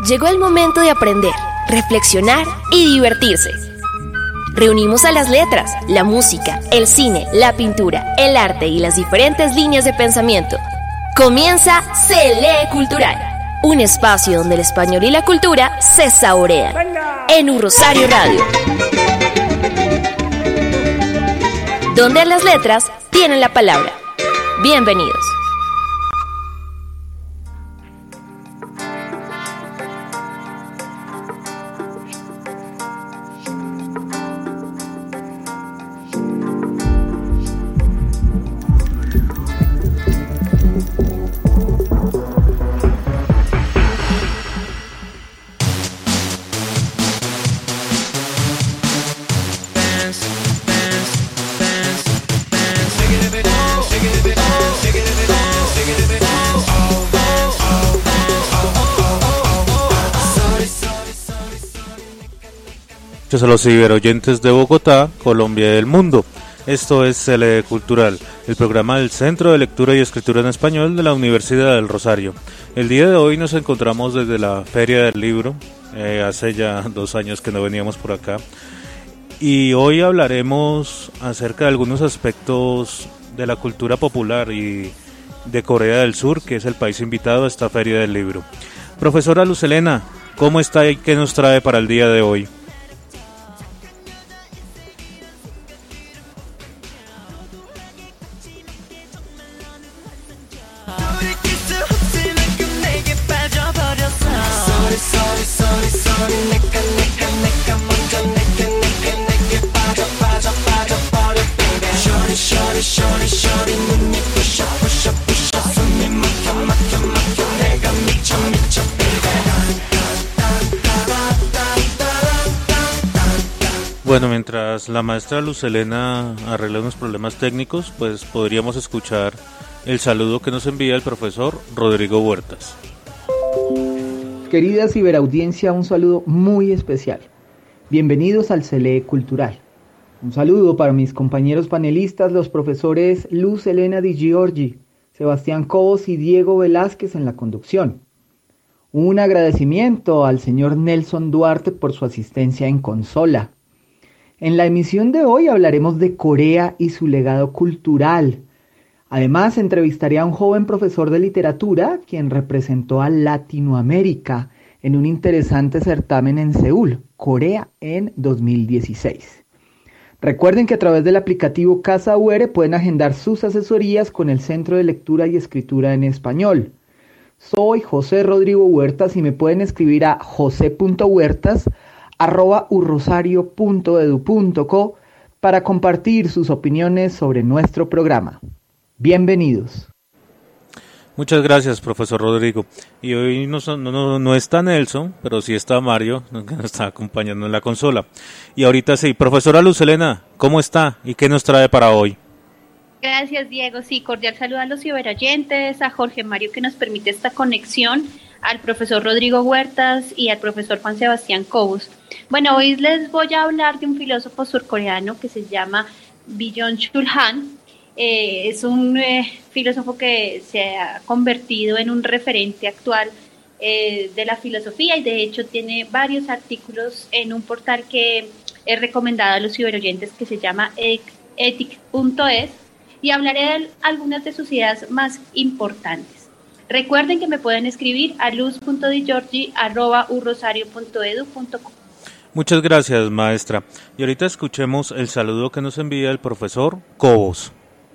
Llegó el momento de aprender, reflexionar y divertirse. Reunimos a las letras, la música, el cine, la pintura, el arte y las diferentes líneas de pensamiento. Comienza Se Lee Cultural, un espacio donde el español y la cultura se saborean. En Un Rosario Radio, donde las letras tienen la palabra. Bienvenidos. A los ciberoyentes de Bogotá, Colombia y del mundo. Esto es Se Lee Cultural, el programa del Centro de Lectura y Escritura en Español de la Universidad del Rosario. El día de hoy nos encontramos desde la Feria del Libro, hace ya 2 años que no veníamos por acá, y hoy hablaremos acerca de algunos aspectos de la cultura popular y de Corea del Sur, que es el país invitado a esta Feria del Libro. Profesora Luz Helena, ¿cómo está y qué nos trae para el día de hoy? Bueno, mientras la maestra Luz Helena arregla unos problemas técnicos, pues podríamos escuchar el saludo que nos envía el profesor Rodrigo Huertas. Querida ciberaudiencia, un saludo muy especial. Bienvenidos al Se Lee Cultural. Un saludo para mis compañeros panelistas, los profesores Luz Helena Di Giorgi, Sebastián Cobos y Diego Velázquez en la conducción. Un agradecimiento al señor Nelson Duarte por su asistencia en consola. En la emisión de hoy hablaremos de Corea y su legado cultural. Además, entrevistaré a un joven profesor de literatura, quien representó a Latinoamérica en un interesante certamen en Seúl, Corea, en 2016. Recuerden que a través del aplicativo Casa UR pueden agendar sus asesorías con el Centro de Lectura y Escritura en Español. Soy José Rodrigo Huertas y me pueden escribir a jose.huertas@urrosario.edu.co para compartir sus opiniones sobre nuestro programa. Bienvenidos. Muchas gracias, profesor Rodrigo. Y hoy no está Nelson, pero sí está Mario, que nos está acompañando en la consola. Y ahorita sí, profesora Luz Helena, ¿cómo está y qué nos trae para hoy? Gracias, Diego. Sí, cordial saludo a los ciberoyentes, a Jorge Mario que nos permite esta conexión, al profesor Rodrigo Huertas y al profesor Juan Sebastián Cobos. Bueno, hoy les voy a hablar de un filósofo surcoreano que se llama Byung-Chul Han. Es un filósofo que se ha convertido en un referente actual de la filosofía y de hecho tiene varios artículos en un portal que es recomendado a los ciberoyentes que se llama ethic.es y hablaré de algunas de sus ideas más importantes. Recuerden que me pueden escribir a luz.digiorgi@urrosario.edu.co. Muchas gracias, maestra. Y ahorita escuchemos el saludo que nos envía el profesor Cobos.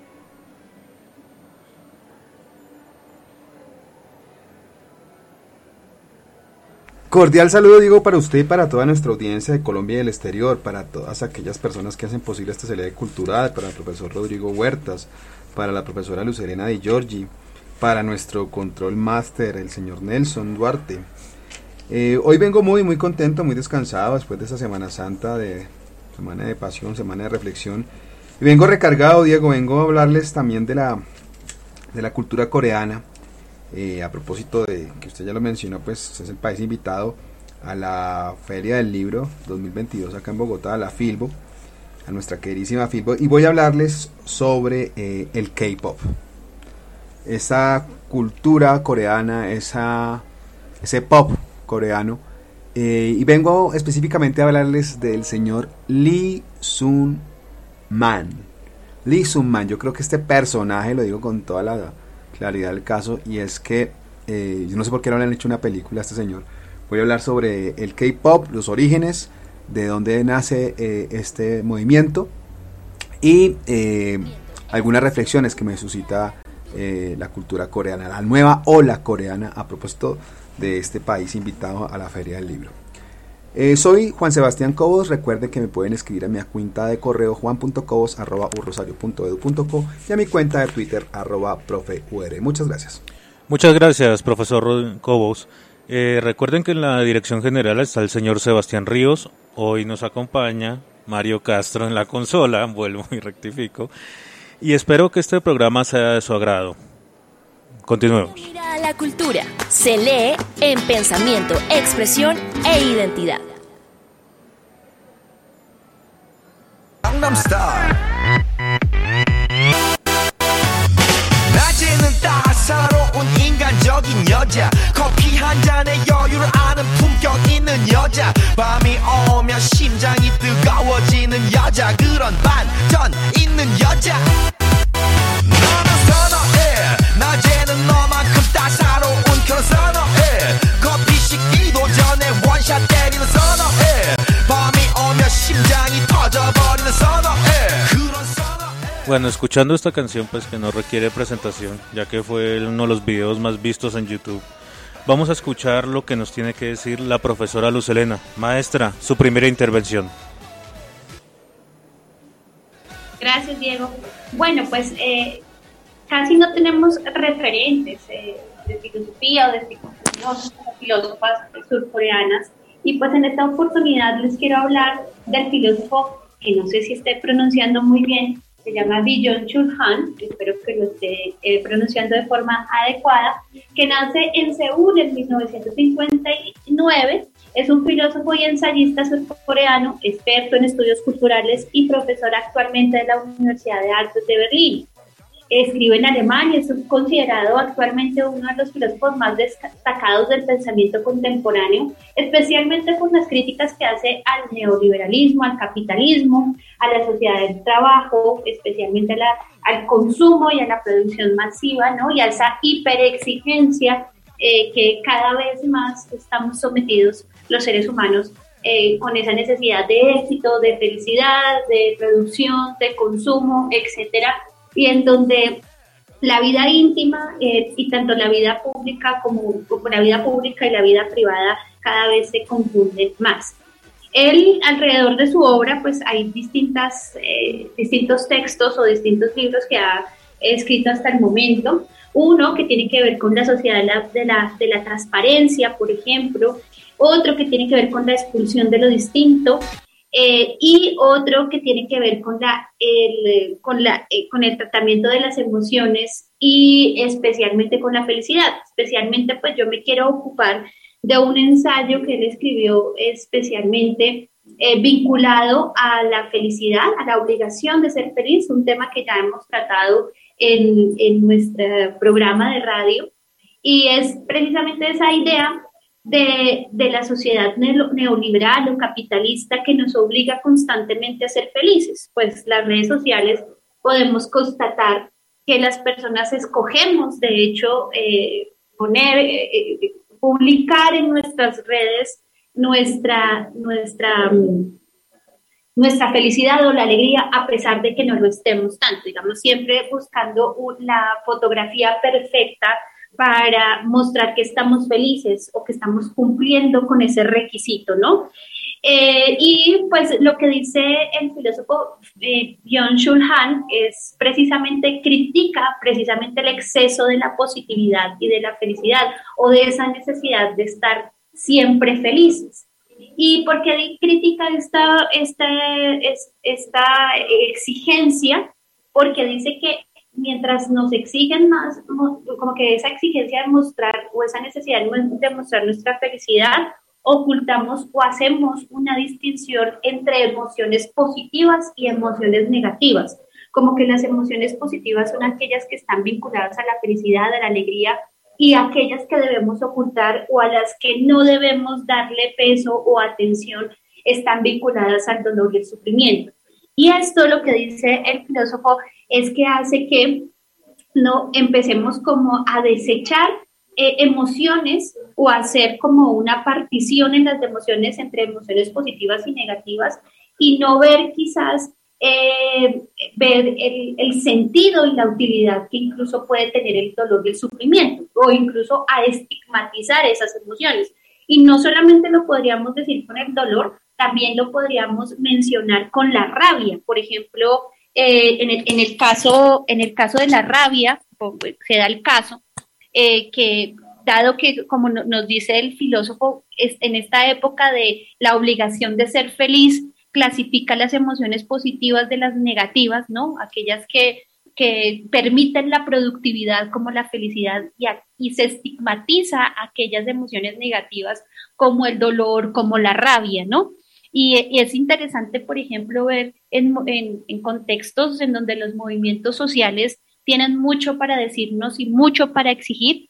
Cordial saludo, Diego, para usted y para toda nuestra audiencia de Colombia y del exterior, para todas aquellas personas que hacen posible esta serie cultural, para el profesor Rodrigo Huertas, para la profesora Luz Helena Di Giorgi, para nuestro control máster, el señor Nelson Duarte. Hoy vengo muy contento, muy descansado después de esta Semana Santa, de semana de pasión, semana de reflexión. Y vengo recargado, Diego, vengo a hablarles también de la cultura coreana. A propósito de que usted ya lo mencionó, pues es el país invitado a la Feria del Libro 2022 acá en Bogotá, a la Filbo, a nuestra queridísima Filbo, y voy a hablarles sobre el K-pop, esa cultura coreana, ese pop coreano, y vengo específicamente a hablarles del señor Lee Sung-man. Lee Sung-man, yo creo que este personaje, lo digo con toda la claridad del caso, y es que yo no sé por qué no le han hecho una película a este señor. Voy a hablar sobre el K-pop, los orígenes, de dónde nace este movimiento, y algunas reflexiones que me suscita la cultura coreana, la nueva ola coreana, a propósito de este país invitado a la Feria del Libro. Soy Juan Sebastián Cobos. Recuerden que me pueden escribir a mi cuenta de correo juan.cobos@urrosario.edu.co y a mi cuenta de Twitter @profeur. Muchas gracias. Muchas gracias, profesor Cobos. Recuerden que en la dirección general está el señor Sebastián Ríos. Hoy nos acompaña Mario Castro en la consola, vuelvo y rectifico. Y espero que este programa sea de su agrado. Continuemos. Mira la cultura. Se lee en pensamiento, expresión e identidad. Gangnam Style. 낮에는 따사로운 인간적인 여자 커피 한 잔에 여유를 아는 품격 있는 여자 밤이 오면 심장이 뜨거워지는 여자 그런 반전 있는 여자 너는 선어해 낮에는 너만큼 따사로운 그런 선어해 커피 식기도 전에 원샷 때리는 선어해 밤이 오면 심장이 터져버리는 선어해 그런 선어해. Bueno, escuchando esta canción, pues que no requiere presentación, ya que fue uno de los videos más vistos en YouTube, vamos a escuchar lo que nos tiene que decir la profesora Luz Helena. Maestra, su primera intervención. Gracias, Diego. Bueno, pues casi no tenemos referentes de filosofía o de filósofas surcoreanas, y pues en esta oportunidad les quiero hablar del filósofo que no sé si esté pronunciando muy bien, se llama Byung-Chul Han, espero que lo esté pronunciando de forma adecuada, que nace en Seúl en 1959, es un filósofo y ensayista surcoreano, experto en estudios culturales y profesor actualmente de la Universidad de Artes de Berlín. Escribe en alemán y es considerado actualmente uno de los filósofos más destacados del pensamiento contemporáneo, especialmente por las críticas que hace al neoliberalismo, al capitalismo, a la sociedad del trabajo, especialmente al consumo y a la producción masiva, ¿no? Y a esa hiperexigencia que cada vez más estamos sometidos los seres humanos, con esa necesidad de éxito, de felicidad, de producción, de consumo, etcétera, y en donde la vida íntima y tanto la vida pública como la vida pública y la vida privada cada vez se confunden más. Él, alrededor de su obra, pues hay distintos textos o distintos libros que ha escrito hasta el momento. Uno que tiene que ver con la sociedad de la transparencia, por ejemplo. Otro que tiene que ver con la expulsión de lo distinto. Y otro que tiene que ver con el tratamiento de las emociones y especialmente con la felicidad. Especialmente, pues yo me quiero ocupar de un ensayo que él escribió especialmente vinculado a la felicidad, a la obligación de ser feliz, un tema que ya hemos tratado en nuestro programa de radio, y es precisamente esa idea de la sociedad neoliberal o capitalista que nos obliga constantemente a ser felices. Pues las redes sociales podemos constatar que las personas escogemos, de hecho, publicar en nuestras redes nuestra felicidad o la alegría, a pesar de que no lo estemos tanto, digamos, siempre buscando la fotografía perfecta para mostrar que estamos felices o que estamos cumpliendo con ese requisito, ¿no? Y pues lo que dice el filósofo Byung-Chul Han es critica precisamente el exceso de la positividad y de la felicidad, o de esa necesidad de estar siempre felices. ¿Y por qué critica esta exigencia? Porque dice que mientras nos exigen más, como que esa exigencia de mostrar, o esa necesidad de mostrar nuestra felicidad, ocultamos o hacemos una distinción entre emociones positivas y emociones negativas. Como que las emociones positivas son aquellas que están vinculadas a la felicidad, a la alegría, y aquellas que debemos ocultar o a las que no debemos darle peso o atención están vinculadas al dolor y el sufrimiento. Y esto lo que dice el filósofo es que hace que no empecemos como a desechar emociones o hacer como una partición en las emociones entre emociones positivas y negativas y no ver quizás ver el sentido y la utilidad que incluso puede tener el dolor y el sufrimiento, o incluso a estigmatizar esas emociones. Y no solamente lo podríamos decir con el dolor, también lo podríamos mencionar con la rabia. Por ejemplo, en el caso de la rabia, se da el caso que dado que, como nos dice el filósofo, en esta época de la obligación de ser feliz, clasifica las emociones positivas de las negativas, ¿no? Aquellas que permiten la productividad como la felicidad y se estigmatiza aquellas emociones negativas como el dolor, como la rabia, ¿no? Y es interesante, por ejemplo, ver en contextos en donde los movimientos sociales tienen mucho para decirnos y mucho para exigir,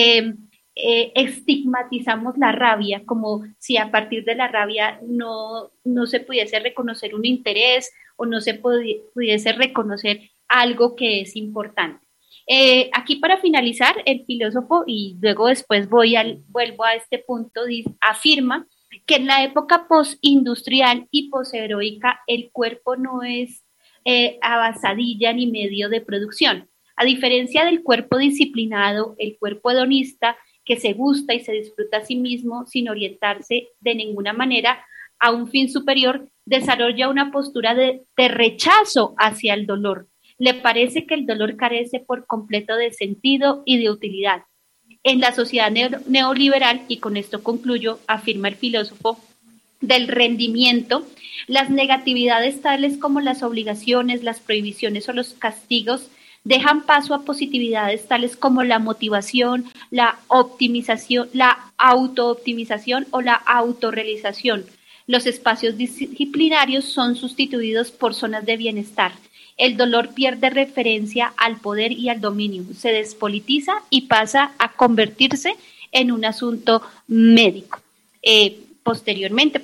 estigmatizamos la rabia, como si a partir de la rabia no se pudiese reconocer un interés o no se pudiese reconocer algo que es importante. Aquí para finalizar, el filósofo, y luego después vuelvo a este punto, afirma que en la época postindustrial y posheroica el cuerpo no es avanzadilla ni medio de producción. A diferencia del cuerpo disciplinado, el cuerpo hedonista, que se gusta y se disfruta a sí mismo sin orientarse de ninguna manera a un fin superior, desarrolla una postura de rechazo hacia el dolor. Le parece que el dolor carece por completo de sentido y de utilidad. En la sociedad neoliberal, y con esto concluyo, afirma el filósofo, del rendimiento, las negatividades tales como las obligaciones, las prohibiciones o los castigos dejan paso a positividades tales como la motivación, la optimización, la autooptimización o la autorrealización. Los espacios disciplinarios son sustituidos por zonas de bienestar. El dolor pierde referencia al poder y al dominio, se despolitiza y pasa a convertirse en un asunto médico. Posteriormente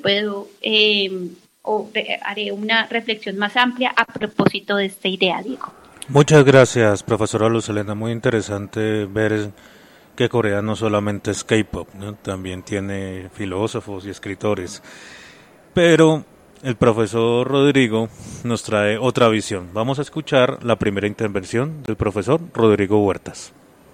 haré una reflexión más amplia a propósito de esta idea, Diego. Muchas gracias, profesora Luz Helena. Muy interesante ver que Corea no solamente es K-pop, ¿no? También tiene filósofos y escritores. Pero el profesor Rodrigo nos trae otra visión. Vamos a escuchar la primera intervención del profesor Rodrigo Huertas.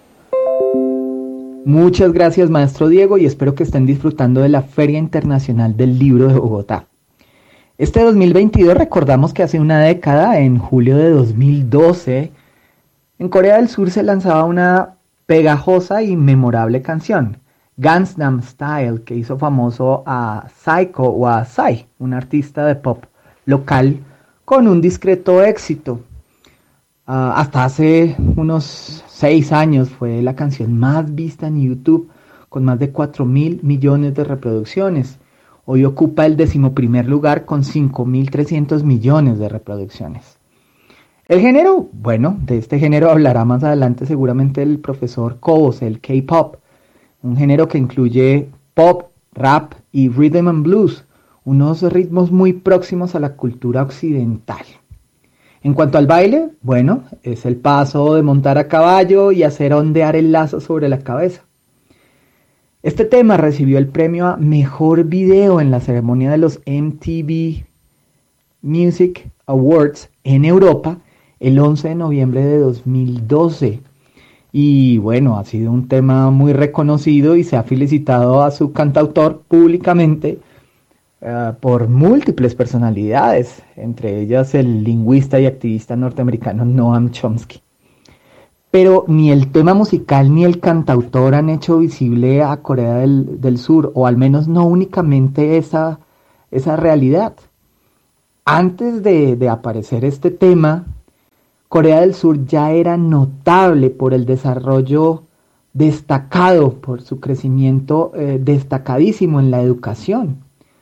Muchas gracias, maestro Diego, y espero que estén disfrutando de la Feria Internacional del Libro de Bogotá. Este 2022 recordamos que hace una década, en julio de 2012, en Corea del Sur se lanzaba una pegajosa y memorable canción, Gangnam Style, que hizo famoso a Psycho o a Psy, un artista de pop local con un discreto éxito. Hasta hace unos 6 años fue la canción más vista en YouTube, con más de 4.000 millones de reproducciones. Hoy ocupa el 11º lugar con 5.300 millones de reproducciones. El género, bueno, de este género hablará más adelante seguramente el profesor Cobos, el K-pop, un género que incluye pop, rap y rhythm and blues, unos ritmos muy próximos a la cultura occidental. En cuanto al baile, bueno, es el paso de montar a caballo y hacer ondear el lazo sobre la cabeza. Este tema recibió el premio a Mejor Video en la ceremonia de los MTV Music Awards en Europa el 11 de noviembre de 2012. Y bueno, ha sido un tema muy reconocido y se ha felicitado a su cantautor públicamente por múltiples personalidades, entre ellas el lingüista y activista norteamericano Noam Chomsky. Pero ni el tema musical ni el cantautor han hecho visible a Corea del Sur, o al menos no únicamente esa realidad. Antes de aparecer este tema, Corea del Sur ya era notable por el desarrollo destacado, por su crecimiento destacadísimo en la educación.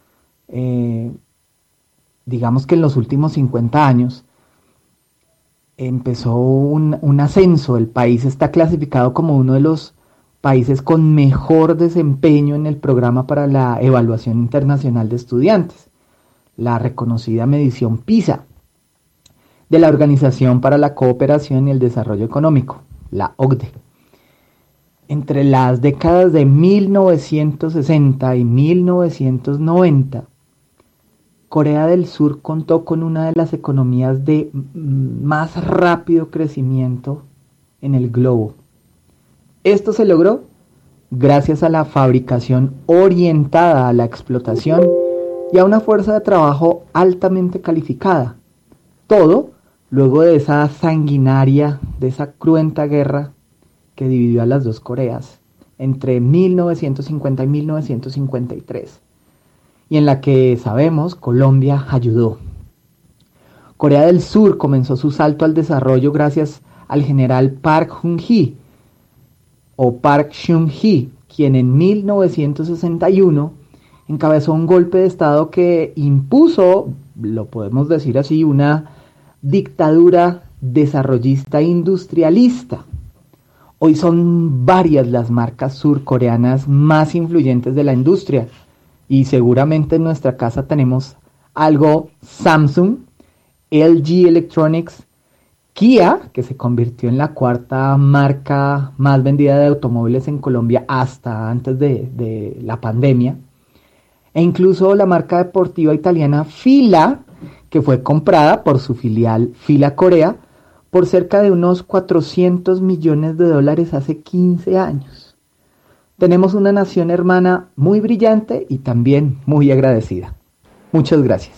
Digamos que en los últimos 50 años empezó un ascenso. El país está clasificado como uno de los países con mejor desempeño en el programa para la evaluación internacional de estudiantes, la reconocida medición PISA, de la Organización para la Cooperación y el Desarrollo Económico, la OCDE. Entre las décadas de 1960 y 1990, Corea del Sur contó con una de las economías de más rápido crecimiento en el globo. Esto se logró gracias a la fabricación orientada a la explotación y a una fuerza de trabajo altamente calificada. Todo luego de esa sanguinaria, de esa cruenta guerra que dividió a las dos Coreas entre 1950 y 1953, y en la que, sabemos, Colombia ayudó. Corea del Sur comenzó su salto al desarrollo gracias al general Park Chung-hee, o Park Chung-hee, quien en 1961 encabezó un golpe de estado que impuso, lo podemos decir así, una dictadura desarrollista industrialista. Hoy son varias las marcas surcoreanas más influyentes de la industria y seguramente en nuestra casa tenemos algo Samsung, LG Electronics, Kia, que se convirtió en la cuarta marca más vendida de automóviles en Colombia hasta antes de la pandemia, e incluso la marca deportiva italiana Fila, que fue comprada por su filial Fila Corea por cerca de unos $400 millones hace 15 años. Tenemos una nación hermana muy brillante y también muy agradecida. Muchas gracias.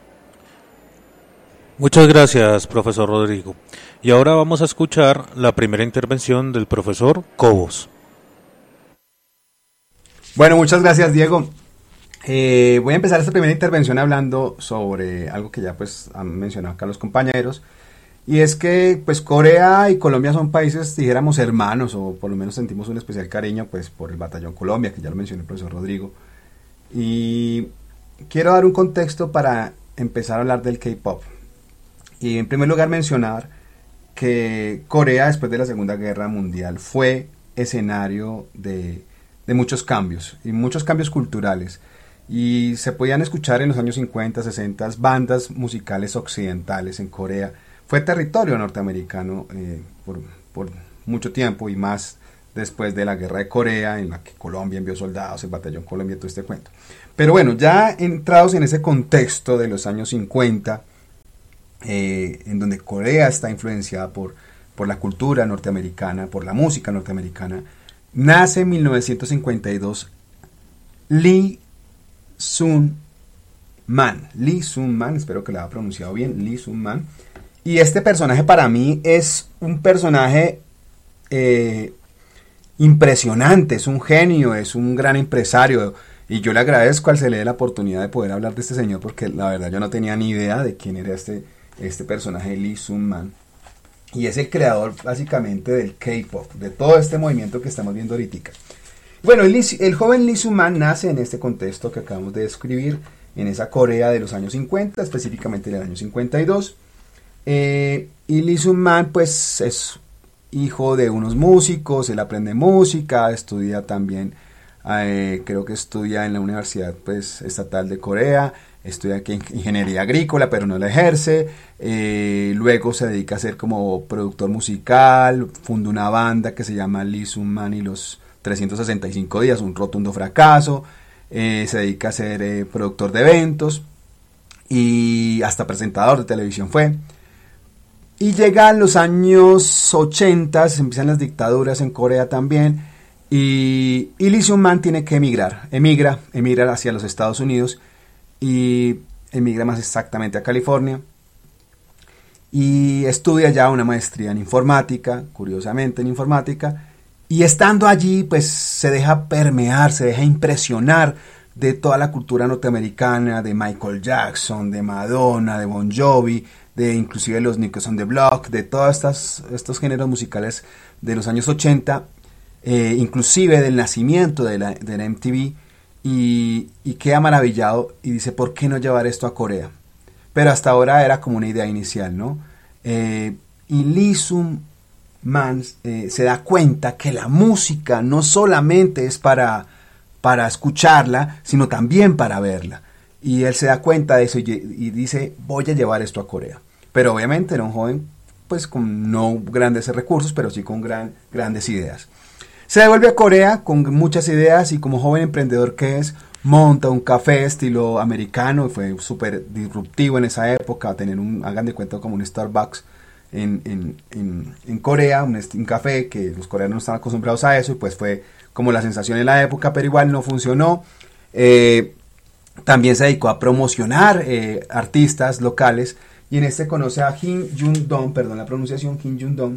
Muchas gracias, profesor Rodrigo. Y ahora vamos a escuchar la primera intervención del profesor Cobos. Bueno, muchas gracias, Diego. Voy a empezar esta primera intervención hablando sobre algo que ya pues han mencionado acá los compañeros, y es que pues Corea y Colombia son países, dijéramos, hermanos, o por lo menos sentimos un especial cariño pues por el Batallón Colombia, que ya lo mencionó el profesor Rodrigo, y quiero dar un contexto para empezar a hablar del K-pop. Y en primer lugar mencionar que Corea, después de la Segunda Guerra Mundial, fue escenario de muchos cambios, y muchos cambios culturales, y se podían escuchar en los años 50, 60 bandas musicales occidentales en Corea. Fue territorio norteamericano por mucho tiempo, y más después de la Guerra de Corea, en la que Colombia envió soldados, el Batallón Colombia, todo este cuento. Pero bueno, ya entrados en ese contexto de los años 50, en donde Corea está influenciada por la cultura norteamericana, por la música norteamericana, nace en 1952 Lee Sung-man. Lee Sung-man, espero que lo haya pronunciado bien, Lee Sung-man. Y este personaje para mí es un personaje impresionante, es un genio, es un gran empresario, y yo le agradezco al CLE la oportunidad de poder hablar de este señor, porque la verdad yo no tenía ni idea de quién era este personaje Lee Sung-man, y es el creador básicamente del K-pop, de todo este movimiento que estamos viendo ahorita. Bueno, el joven Lee Sung-man nace en este contexto que acabamos de describir, en esa Corea de los años 50, específicamente del año 52, y Lee Sung-man pues es hijo de unos músicos, él aprende música, estudia también, creo que estudia en la Universidad pues Estatal de Corea, estudia aquí ingeniería agrícola, pero no la ejerce, luego se dedica a ser como productor musical, funda una banda que se llama Lee Sung-man y los 365 días, un rotundo fracaso, se dedica a ser productor de eventos, y hasta presentador de televisión fue. Y llegan los años 80, se empiezan las dictaduras en Corea también, y Lee Sung-man tiene que emigra hacia los Estados Unidos, y emigra más exactamente a California, y estudia ya una maestría en informática, curiosamente en informática, y estando allí pues se deja permear, se deja impresionar de toda la cultura norteamericana, de Michael Jackson, de Madonna, de Bon Jovi, de inclusive los New Kids on the Block, de todos estos géneros musicales de los años 80, inclusive del nacimiento de la MTV, y queda maravillado y dice, ¿por qué no llevar esto a Corea? Pero hasta ahora era como una idea inicial, ¿no? Y Lee Sung-man se da cuenta que la música no solamente es para escucharla, sino también para verla. Y él se da cuenta de eso y dice, voy a llevar esto a Corea. Pero obviamente era un joven pues con no grandes recursos, pero sí con grandes ideas. Se devuelve a Corea con muchas ideas y como joven emprendedor que es, monta un café estilo americano, fue súper disruptivo en esa época, tener hagan de cuenta como un Starbucks en Corea, un café que los coreanos no están acostumbrados a eso, y pues fue como la sensación en la época, pero igual no funcionó. También se dedicó a promocionar artistas locales, y en este conoce a Kim Jung-dong, perdón la pronunciación, Kim Jung-dong,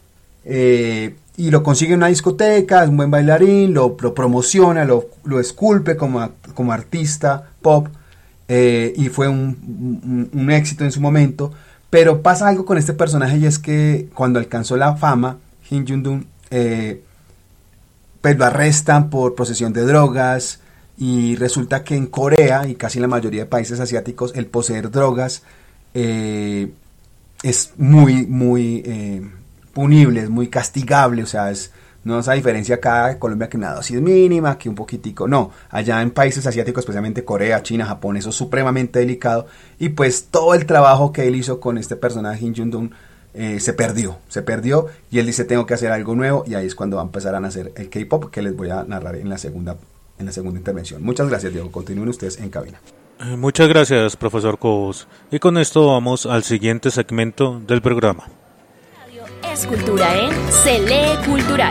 y lo consigue en una discoteca, es un buen bailarín, lo promociona, lo esculpe como artista pop, y fue un éxito en su momento. Pero pasa algo con este personaje, y es que cuando alcanzó la fama, Kim Jung-dong, pues lo arrestan por posesión de drogas, y resulta que en Corea y casi en la mayoría de países asiáticos el poseer drogas es muy punible, es muy castigable, o sea, no es a diferencia acá de Colombia, que una dosis mínima, que un poquitico, no, allá en países asiáticos, especialmente Corea, China, Japón, eso es supremamente delicado, y pues todo el trabajo que él hizo con este personaje Kim Jung-dong se perdió, y él dice, tengo que hacer algo nuevo, y ahí es cuando va a empezar a nacer el K-pop, que les voy a narrar en la segunda intervención. Muchas gracias, Diego, continúen ustedes en cabina. Muchas gracias, profesor Cobos, y con esto vamos al siguiente segmento del programa. Es cultura en Se lee cultural.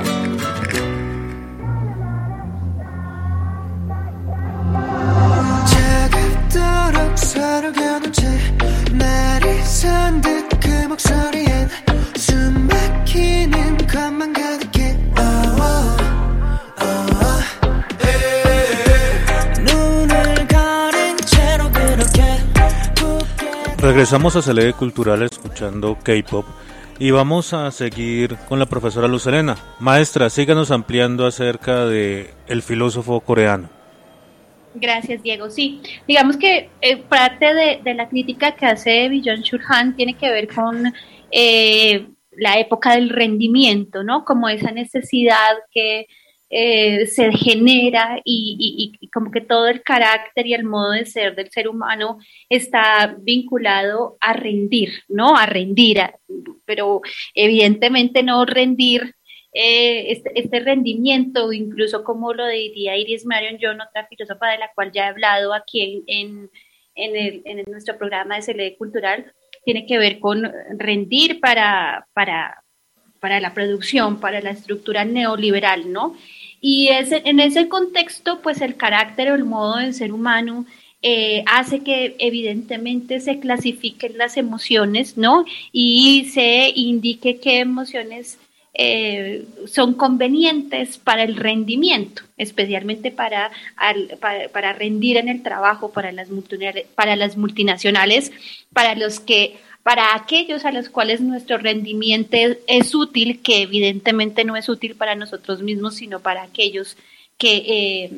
Regresamos a Se lee cultural escuchando K-pop. Y vamos a seguir con la profesora Luz Helena. Maestra, síganos ampliando acerca de el filósofo coreano. Gracias, Diego. Sí, digamos que parte de la crítica que hace Byung-Chul Han tiene que ver con la época del rendimiento, ¿no? Como esa necesidad que se genera y como que todo el carácter y el modo de ser del ser humano está vinculado a rendir, ¿no? A rendir, pero evidentemente no rendir este rendimiento, incluso como lo diría Iris Marion John, otra filósofa de la cual ya he hablado aquí en nuestro programa de Se lee cultural, tiene que ver con rendir para la producción, para la estructura neoliberal, ¿no? Y en ese contexto, pues el carácter o el modo del ser humano hace que evidentemente se clasifiquen las emociones, ¿no? Y se indique qué emociones son convenientes para el rendimiento, especialmente para rendir en el trabajo, para las multinacionales, para aquellos a los cuales nuestro rendimiento es útil, que evidentemente no es útil para nosotros mismos, sino para aquellos que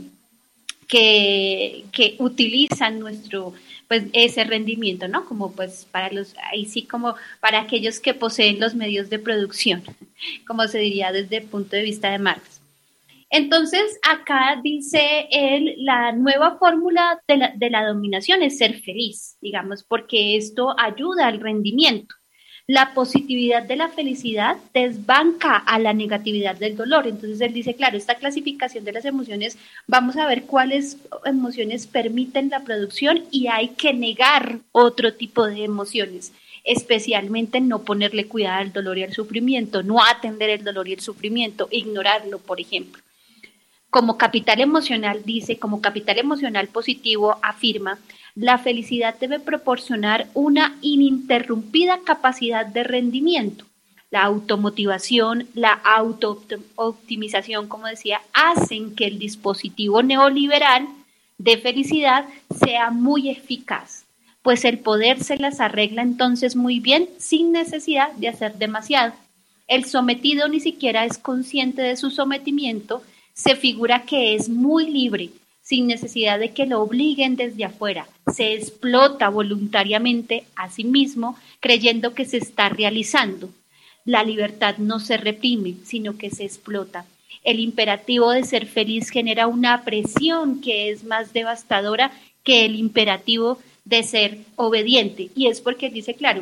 utilizan ese rendimiento, ¿no? Como pues como para aquellos que poseen los medios de producción, como se diría desde el punto de vista de Marx. Entonces, acá dice él, la nueva fórmula de la dominación es ser feliz, digamos, porque esto ayuda al rendimiento. La positividad de la felicidad desbanca a la negatividad del dolor. Entonces, él dice, claro, esta clasificación de las emociones, vamos a ver cuáles emociones permiten la producción y hay que negar otro tipo de emociones, especialmente no ponerle cuidado al dolor y al sufrimiento, no atender el dolor y el sufrimiento, ignorarlo, por ejemplo. Como capital emocional, dice, como capital emocional positivo, afirma, la felicidad debe proporcionar una ininterrumpida capacidad de rendimiento. La automotivación, la autooptimización, como decía, hacen que el dispositivo neoliberal de felicidad sea muy eficaz, pues el poder se las arregla entonces muy bien sin necesidad de hacer demasiado. El sometido ni siquiera es consciente de su sometimiento, se figura que es muy libre, sin necesidad de que lo obliguen desde afuera. Se explota voluntariamente a sí mismo, creyendo que se está realizando. La libertad no se reprime, sino que se explota. El imperativo de ser feliz genera una presión que es más devastadora que el imperativo de ser obediente. Y es porque dice, claro,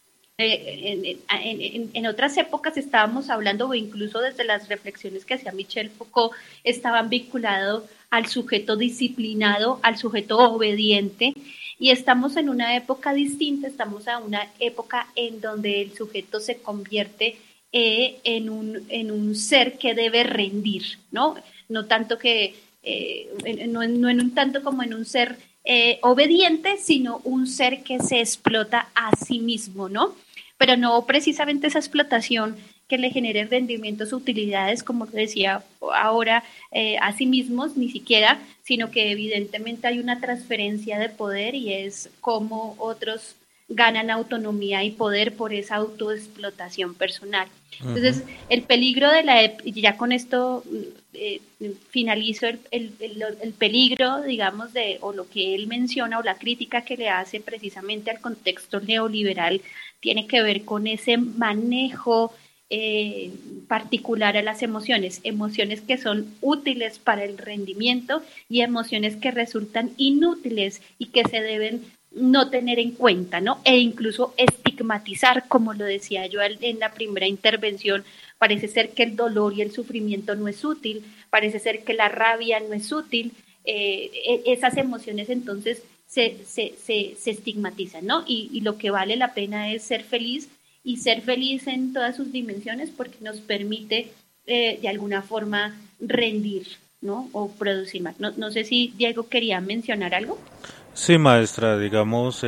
en otras épocas estábamos hablando, o incluso desde las reflexiones que hacía Michel Foucault, estaban vinculados al sujeto disciplinado, al sujeto obediente, y estamos en una época distinta, estamos en una época en donde el sujeto se convierte en un ser que debe rendir, ¿no? No tanto que, no en un tanto como en un ser obediente, sino un ser que se explota a sí mismo, ¿no? Pero no precisamente esa explotación que le genere rendimientos, utilidades, como lo decía ahora, a sí mismos, ni siquiera, sino que evidentemente hay una transferencia de poder y es como otros ganan autonomía y poder por esa autoexplotación personal. Entonces, el peligro de y ya con esto finalizo el peligro, digamos, o lo que él menciona, o la crítica que le hace precisamente al contexto neoliberal, tiene que ver con ese manejo particular a las emociones que son útiles para el rendimiento y emociones que resultan inútiles y que se deben no tener en cuenta, ¿no? E incluso estigmatizar, como lo decía yo en la primera intervención. Parece ser que el dolor y el sufrimiento no es útil, parece ser que la rabia no es útil, esas emociones entonces se estigmatizan, ¿no? Y lo que vale la pena es ser feliz, y ser feliz en todas sus dimensiones, porque nos permite de alguna forma rendir, ¿no? O producir más. No sé si Diego quería mencionar algo. Sí, maestra, digamos,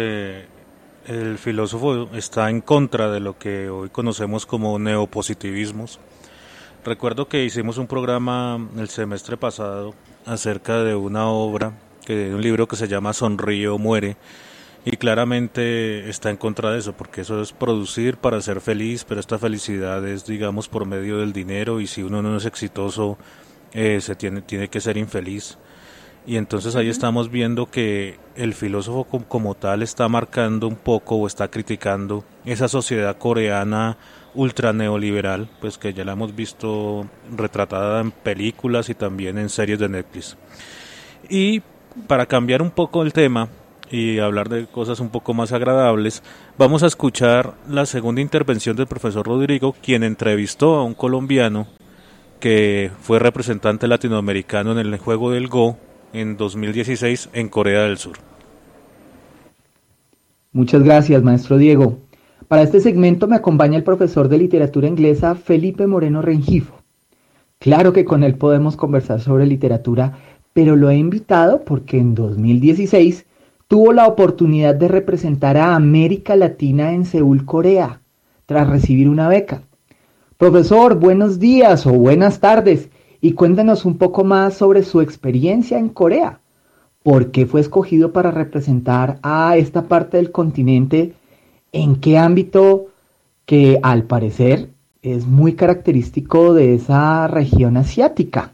el filósofo está en contra de lo que hoy conocemos como neopositivismos. Recuerdo que hicimos un programa el semestre pasado acerca de una obra, de un libro que se llama Sonríe o muere, y claramente está en contra de eso, porque eso es producir para ser feliz, pero esta felicidad es, digamos, por medio del dinero, y si uno no es exitoso, tiene que ser infeliz. Y entonces ahí estamos viendo que el filósofo como tal está marcando un poco o está criticando esa sociedad coreana ultra neoliberal, pues que ya la hemos visto retratada en películas y también en series de Netflix. Y para cambiar un poco el tema y hablar de cosas un poco más agradables, vamos a escuchar la segunda intervención del profesor Rodrigo, quien entrevistó a un colombiano que fue representante latinoamericano en el juego del Go en 2016 en Corea del Sur. Muchas gracias, maestro Diego. Para este segmento me acompaña el profesor de literatura inglesa Felipe Moreno Rengifo. Claro que con él podemos conversar sobre literatura, pero lo he invitado porque en 2016 tuvo la oportunidad de representar a América Latina en Seúl, Corea, tras recibir una beca. Profesor, buenos días o buenas tardes, y cuéntanos un poco más sobre su experiencia en Corea. ¿Por qué fue escogido para representar a esta parte del continente? ¿En qué ámbito que al parecer es muy característico de esa región asiática?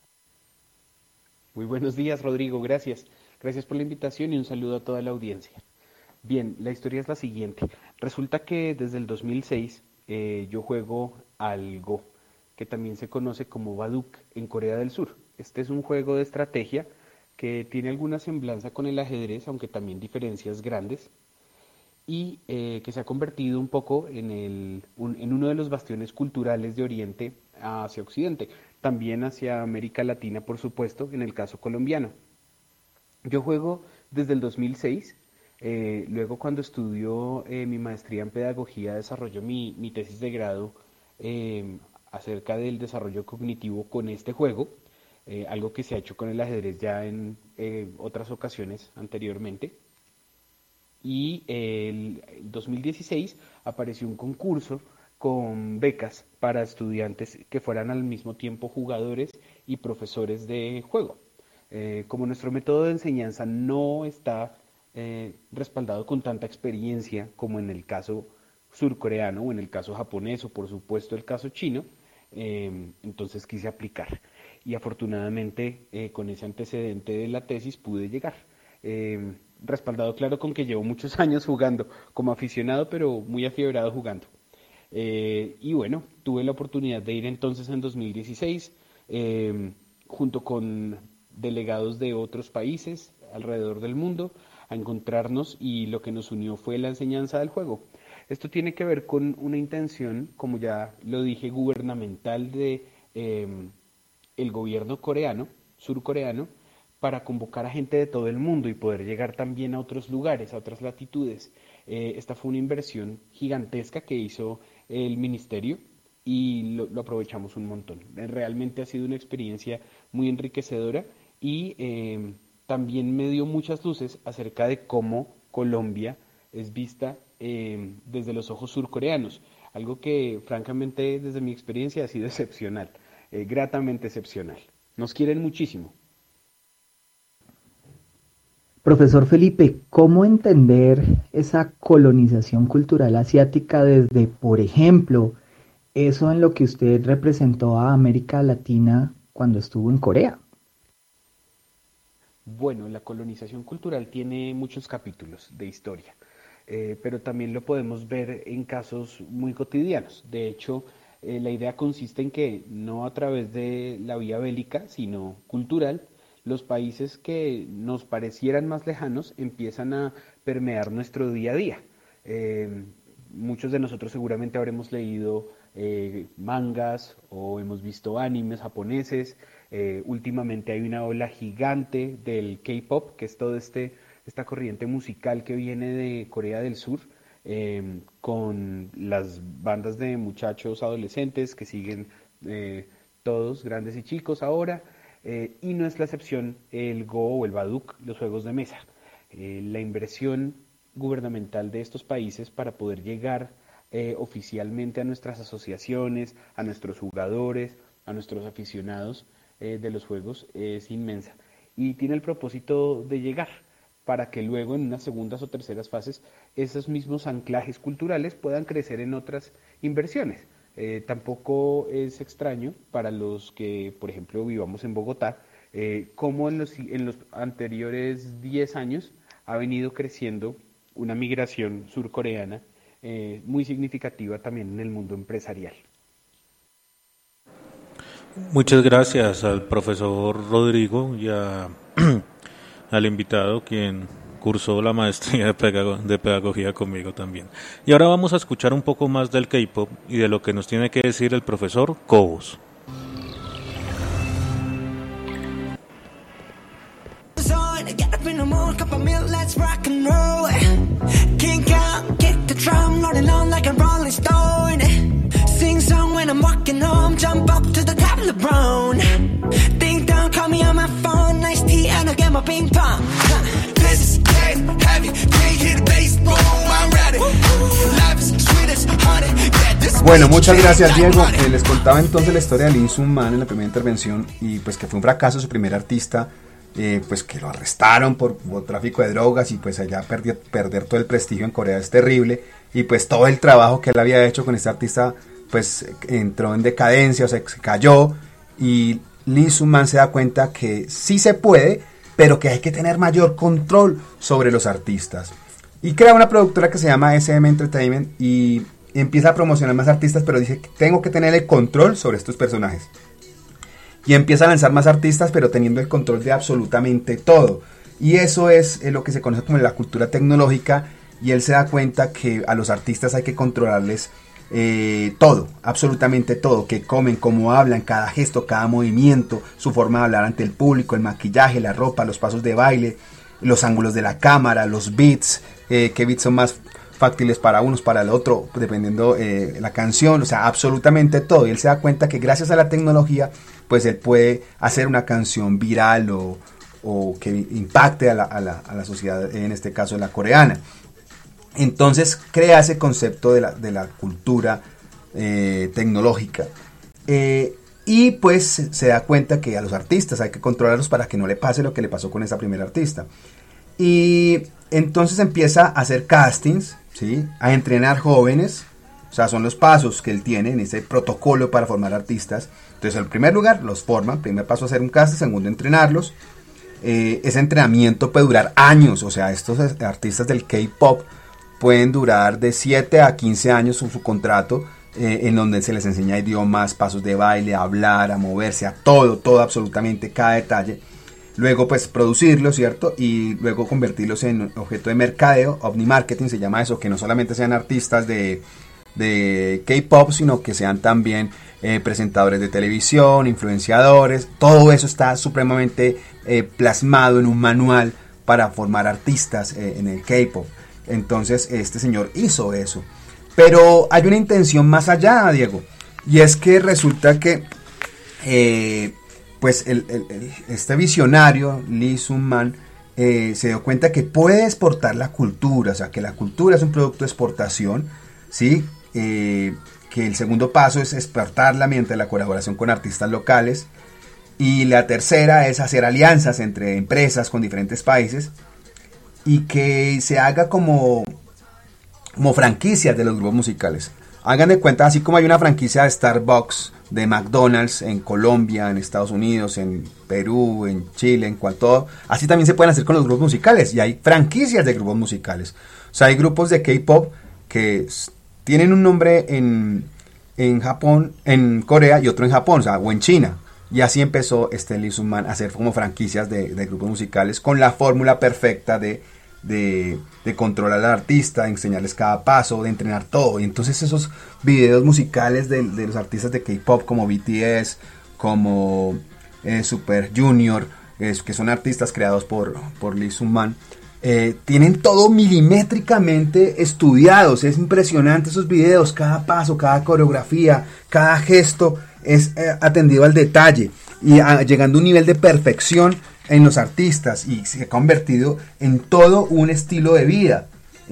Muy buenos días, Rodrigo, gracias. Gracias por la invitación y un saludo a toda la audiencia. Bien, la historia es la siguiente. Resulta que desde el 2006 yo juego al Go, que también se conoce como Baduk en Corea del Sur. Este es un juego de estrategia que tiene alguna semblanza con el ajedrez, aunque también diferencias grandes, y que se ha convertido un poco en uno de los bastiones culturales de Oriente hacia Occidente, también hacia América Latina, por supuesto, en el caso colombiano. Yo juego desde el 2006, luego cuando estudio mi maestría en pedagogía desarrollo mi tesis de grado acerca del desarrollo cognitivo con este juego, algo que se ha hecho con el ajedrez ya en otras ocasiones anteriormente. Y el 2016 apareció un concurso con becas para estudiantes que fueran al mismo tiempo jugadores y profesores de juego. Como nuestro método de enseñanza no está respaldado con tanta experiencia como en el caso surcoreano o en el caso japonés o por supuesto el caso chino, entonces quise aplicar y afortunadamente con ese antecedente de la tesis pude llegar. Respaldado claro con que llevo muchos años jugando como aficionado pero muy afiebrado jugando. Y bueno, tuve la oportunidad de ir entonces en 2016 junto con delegados de otros países alrededor del mundo a encontrarnos, y lo que nos unió fue la enseñanza del juego. Esto tiene que ver con una intención, como ya lo dije, gubernamental de el gobierno coreano, surcoreano, para convocar a gente de todo el mundo y poder llegar también a otros lugares, a otras latitudes. Esta fue una inversión gigantesca que hizo el ministerio y lo aprovechamos un montón. Realmente ha sido una experiencia muy enriquecedora y también me dio muchas luces acerca de cómo Colombia es vista desde los ojos surcoreanos, algo que francamente desde mi experiencia ha sido excepcional, gratamente excepcional. Nos quieren muchísimo. Profesor Felipe, ¿cómo entender esa colonización cultural asiática desde, por ejemplo, eso en lo que usted representó a América Latina cuando estuvo en Corea? Bueno, la colonización cultural tiene muchos capítulos de historia, pero también lo podemos ver en casos muy cotidianos. De hecho, la idea consiste en que no a través de la vía bélica, sino cultural, los países que nos parecieran más lejanos empiezan a permear nuestro día a día. Muchos de nosotros seguramente habremos leído mangas o hemos visto animes japoneses. Últimamente hay una ola gigante del K-pop, que es toda esta corriente musical que viene de Corea del Sur, con las bandas de muchachos adolescentes que siguen todos, grandes y chicos ahora. Y no es la excepción el Go o el Baduk, los juegos de mesa. La inversión gubernamental de estos países para poder llegar oficialmente a nuestras asociaciones, a nuestros jugadores, a nuestros aficionados de los juegos es inmensa. Y tiene el propósito de llegar para que luego en unas segundas o terceras fases esos mismos anclajes culturales puedan crecer en otras inversiones. Tampoco es extraño para los que, por ejemplo, vivamos en Bogotá, cómo en los anteriores 10 años ha venido creciendo una migración surcoreana muy significativa también en el mundo empresarial. Muchas gracias al profesor Rodrigo y al invitado, quien cursó la maestría de pedagogía conmigo también. Y ahora vamos a escuchar un poco más del K-pop y de lo que nos tiene que decir el profesor Cobos. Bueno, muchas gracias, Diego. Les contaba entonces la historia de Lee Sung-man en la primera intervención, y pues que fue un fracaso su primer artista, pues que lo arrestaron por tráfico de drogas, y pues allá perder todo el prestigio en Corea es terrible, y pues todo el trabajo que él había hecho con este artista pues entró en decadencia, o sea, se cayó, y Lee Sung-man se da cuenta que sí se puede, pero que hay que tener mayor control sobre los artistas, y crea una productora que se llama SM Entertainment y empieza a promocionar más artistas, pero dice que tengo que tener el control sobre estos personajes. Y empieza a lanzar más artistas, pero teniendo el control de absolutamente todo. Y eso es lo que se conoce como la cultura tecnológica, y él se da cuenta que a los artistas hay que controlarles todo, absolutamente todo, que comen, cómo hablan, cada gesto, cada movimiento, su forma de hablar ante el público, el maquillaje, la ropa, los pasos de baile, los ángulos de la cámara, los beats, qué beats son más fáctiles para unos, para el otro, dependiendo la canción, o sea, absolutamente todo. Y él se da cuenta que gracias a la tecnología, pues él puede hacer una canción viral o que impacte a la sociedad, en este caso la coreana. Entonces crea ese concepto de la cultura tecnológica. Y pues se da cuenta que a los artistas hay que controlarlos para que no le pase lo que le pasó con esa primera artista. Y entonces empieza a hacer castings, ¿sí? A entrenar jóvenes, o sea, son los pasos que él tiene en ese protocolo para formar artistas. Entonces, en primer lugar, los forman, primer paso hacer un casting, segundo entrenarlos. Ese entrenamiento puede durar años, o sea, estos artistas del K-pop pueden durar de 7 a 15 años su contrato, en donde se les enseña idiomas, pasos de baile, a hablar, a moverse, a todo, absolutamente cada detalle. Luego pues producirlos, ¿cierto? Y luego convertirlos en objeto de mercadeo, omnimarketing se llama eso, que no solamente sean artistas de K-pop, sino que sean también presentadores de televisión, influenciadores. Todo eso está supremamente plasmado en un manual para formar artistas en el K-pop. Entonces este señor hizo eso. Pero hay una intención más allá, Diego, y es que resulta que pues este visionario, Lee Sung-man, se dio cuenta que puede exportar la cultura, o sea, que la cultura es un producto de exportación, ¿sí? Que el segundo paso es exportarla mediante la colaboración con artistas locales, y la tercera es hacer alianzas entre empresas con diferentes países, y que se haga como franquicias de los grupos musicales. Hagan de cuenta, así como hay una franquicia de Starbucks, de McDonald's en Colombia, en Estados Unidos, en Perú, en Chile, en todo, así también se pueden hacer con los grupos musicales, y hay franquicias de grupos musicales. O sea, hay grupos de K-pop que tienen un nombre en Japón, en Corea, y otro en Japón, o sea, o en China. Y así empezó Lee Sung-man a hacer como franquicias de grupos musicales, con la fórmula perfecta de controlar al artista, de enseñarles cada paso, de entrenar todo. Y entonces esos videos musicales de los artistas de K-pop como BTS, como Super Junior, que son artistas creados por Lee Sung-man, tienen todo milimétricamente estudiados. Es impresionante esos videos, cada paso, cada coreografía, cada gesto es atendido al detalle, y llegando a un nivel de perfección en los artistas, y se ha convertido en todo un estilo de vida,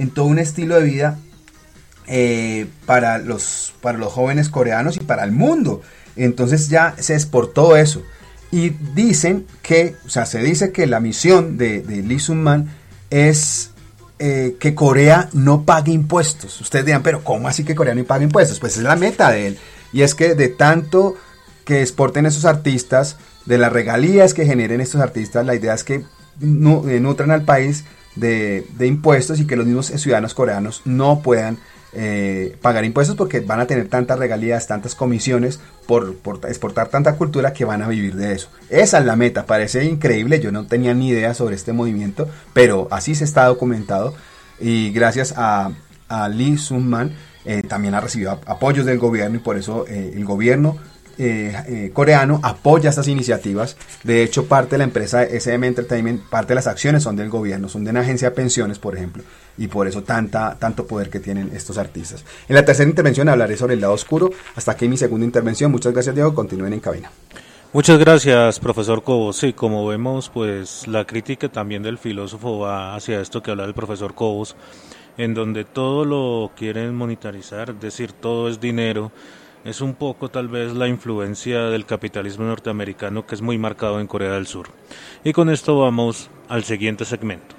para los jóvenes coreanos y para el mundo. Entonces ya se exportó eso, y se dice que la misión de Lee Sung-man es que Corea no pague impuestos. Ustedes dirán, pero ¿cómo así que Corea no paga impuestos? Pues es la meta de él, y es que de tanto que exporten esos artistas, de las regalías que generen estos artistas, la idea es que nutran al país de impuestos, y que los mismos ciudadanos coreanos no puedan pagar impuestos, porque van a tener tantas regalías, tantas comisiones por exportar tanta cultura, que van a vivir de eso. Esa es la meta. Parece increíble, yo no tenía ni idea sobre este movimiento, pero así se está documentado, y gracias a Lee Sung-man también ha recibido apoyos del gobierno, y por eso el gobierno coreano apoya estas iniciativas. De hecho, parte de la empresa SM Entertainment, parte de las acciones son del gobierno, son de una agencia de pensiones, por ejemplo, y por eso tanto poder que tienen estos artistas. En la tercera intervención hablaré sobre el lado oscuro. Hasta aquí mi segunda intervención. Muchas gracias, Diego. Continúen en cabina. Muchas gracias, profesor Cobos. Sí, como vemos, pues la crítica también del filósofo va hacia esto que habla el profesor Cobos, en donde todo lo quieren monetarizar, es decir, todo es dinero. Es un poco tal vez la influencia del capitalismo norteamericano, que es muy marcado en Corea del Sur. Y con esto vamos al siguiente segmento.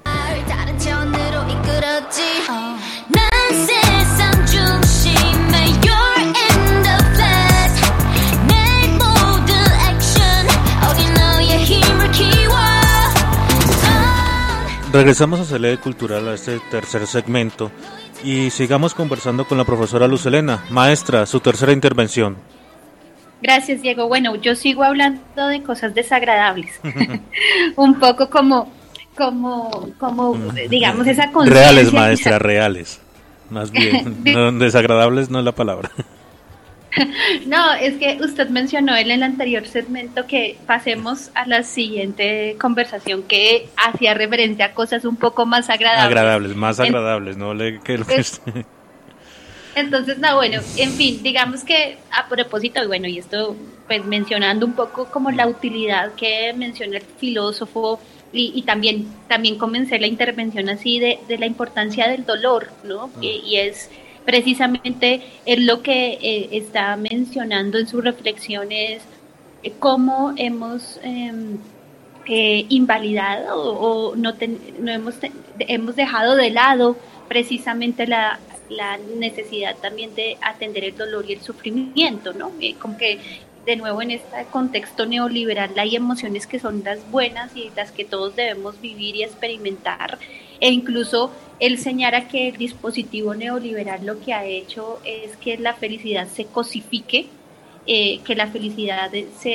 Regresamos a Celede Cultural, a este tercer segmento, y sigamos conversando con la profesora Luz Helena. Maestra, su tercera intervención. Gracias, Diego. Bueno, yo sigo hablando de cosas desagradables. Un poco como digamos, esa conciencia. Reales, maestra, reales. Más bien, no, desagradables no es la palabra. No, es que usted mencionó en el anterior segmento que pasemos a la siguiente conversación, que hacía referencia a cosas un poco más agradables. Más agradables, no le que Entonces, no, bueno, en fin, digamos que a propósito, y bueno, y esto pues mencionando un poco como la utilidad que menciona el filósofo, y también comencé la intervención así de la importancia del dolor, ¿no? Y es precisamente es lo que está mencionando en sus reflexiones, cómo hemos invalidado o no hemos dejado de lado precisamente la necesidad también de atender el dolor y el sufrimiento, ¿no? Como que de nuevo en este contexto neoliberal hay emociones que son las buenas y las que todos debemos vivir y experimentar, e incluso él señala que el dispositivo neoliberal lo que ha hecho es que la felicidad se cosifique, que la felicidad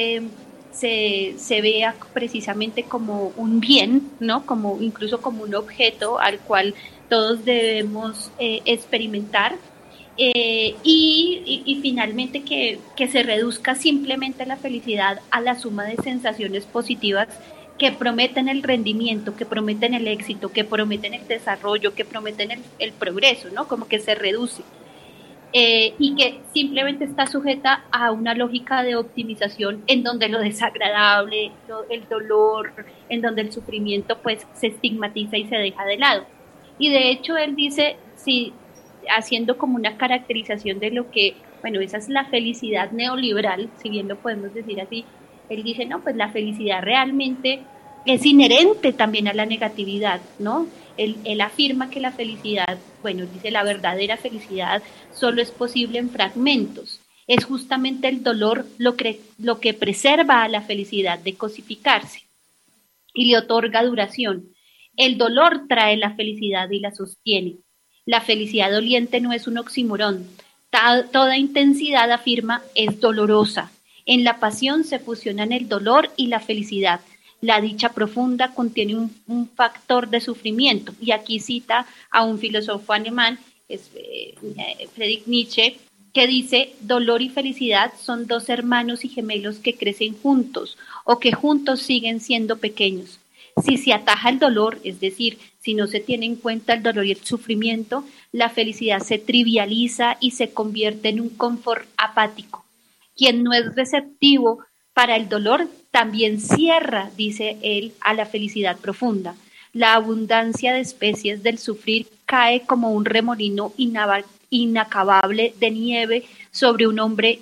se vea precisamente como un bien, ¿no? Como incluso como un objeto al cual todos debemos experimentar, y finalmente que se reduzca simplemente la felicidad a la suma de sensaciones positivas que prometen el rendimiento, que prometen el éxito, que prometen el desarrollo, que prometen el progreso, ¿no? Como que se reduce. Y que simplemente está sujeta a una lógica de optimización en donde lo desagradable, el dolor, en donde el sufrimiento pues se estigmatiza y se deja de lado. Y de hecho él dice, sí, haciendo como una caracterización de lo que, bueno, esa es la felicidad neoliberal, si bien lo podemos decir así, él dice, no, pues la felicidad realmente es inherente también a la negatividad, ¿no? Él afirma que la felicidad, bueno, dice la verdadera felicidad solo es posible en fragmentos. Es justamente el dolor lo que preserva a la felicidad de cosificarse y le otorga duración. El dolor trae la felicidad y la sostiene. La felicidad doliente no es un oxímoron. Toda intensidad, afirma, es dolorosa. En la pasión se fusionan el dolor y la felicidad. La dicha profunda contiene un factor de sufrimiento. Y aquí cita a un filósofo alemán, Friedrich Nietzsche, que dice, dolor y felicidad son dos hermanos y gemelos que crecen juntos o que juntos siguen siendo pequeños. Si se ataja el dolor, es decir, si no se tiene en cuenta el dolor y el sufrimiento, la felicidad se trivializa y se convierte en un confort apático. Quien no es receptivo para el dolor también cierra, dice él, a la felicidad profunda. La abundancia de especies del sufrir cae como un remolino inacabable de nieve sobre un hombre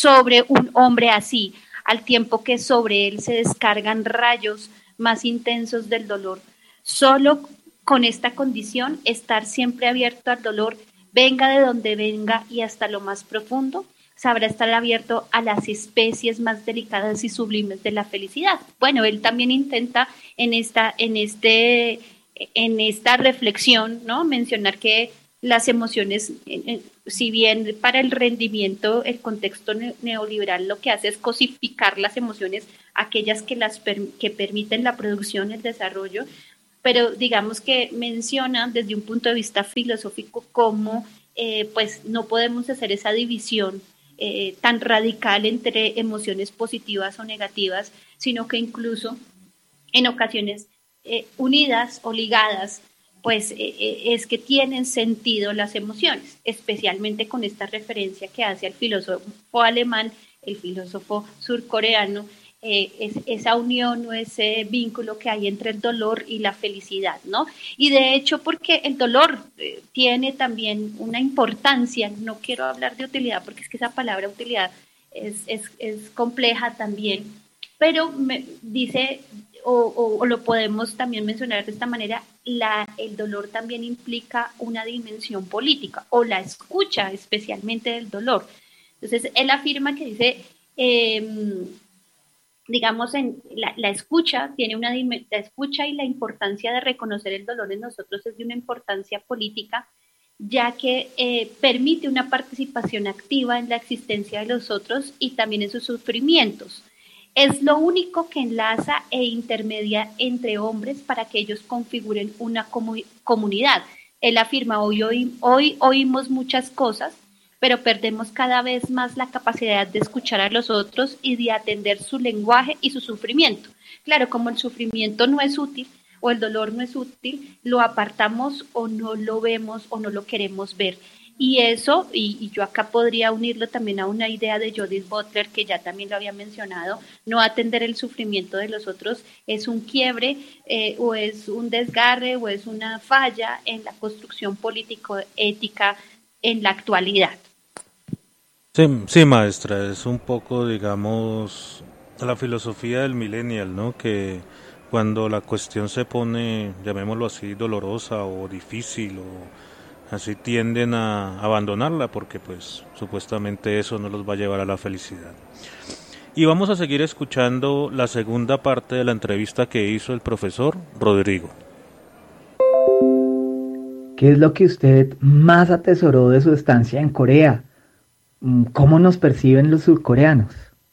así, al tiempo que sobre él se descargan rayos más intensos del dolor. Solo con esta condición, estar siempre abierto al dolor, venga de donde venga y hasta lo más profundo, sabrá estar abierto a las especies más delicadas y sublimes de la felicidad. Bueno, él también intenta en esta reflexión, ¿no?, mencionar que las emociones, si bien para el rendimiento el contexto neoliberal lo que hace es cosificar las emociones, aquellas que permiten la producción, el desarrollo, pero digamos que menciona desde un punto de vista filosófico cómo pues no podemos hacer esa división tan radical entre emociones positivas o negativas, sino que incluso en ocasiones unidas o ligadas, pues es que tienen sentido las emociones, especialmente con esta referencia que hace al filósofo alemán, el filósofo surcoreano, esa unión o ese vínculo que hay entre el dolor y la felicidad, ¿no? Y de hecho, porque el dolor tiene también una importancia, no quiero hablar de utilidad porque es que esa palabra utilidad es compleja también, pero dice, o lo podemos también mencionar de esta manera, el dolor también implica una dimensión política, o la escucha especialmente del dolor. Entonces, él afirma que dice, digamos, en la escucha tiene la escucha y la importancia de reconocer el dolor en nosotros es de una importancia política, ya que permite una participación activa en la existencia de los otros y también en sus sufrimientos. Es lo único que enlaza e intermedia entre hombres para que ellos configuren una comunidad. Él afirma, hoy oímos muchas cosas, pero perdemos cada vez más la capacidad de escuchar a los otros y de atender su lenguaje y su sufrimiento. Claro, como el sufrimiento no es útil o el dolor no es útil, lo apartamos o no lo vemos o no lo queremos ver. Y eso, y yo acá podría unirlo también a una idea de Judith Butler, que ya también lo había mencionado, no atender el sufrimiento de los otros es un quiebre o es un desgarre o es una falla en la construcción político-ética en la actualidad. Sí, maestra, es un poco, digamos, la filosofía del millennial, ¿no? Que cuando la cuestión se pone, llamémoslo así, dolorosa o difícil o así, tienden a abandonarla porque pues supuestamente eso no los va a llevar a la felicidad. Y vamos a seguir escuchando la segunda parte de la entrevista que hizo el profesor Rodrigo. ¿Qué es lo que usted más atesoró de su estancia en Corea? ¿Cómo nos perciben los surcoreanos?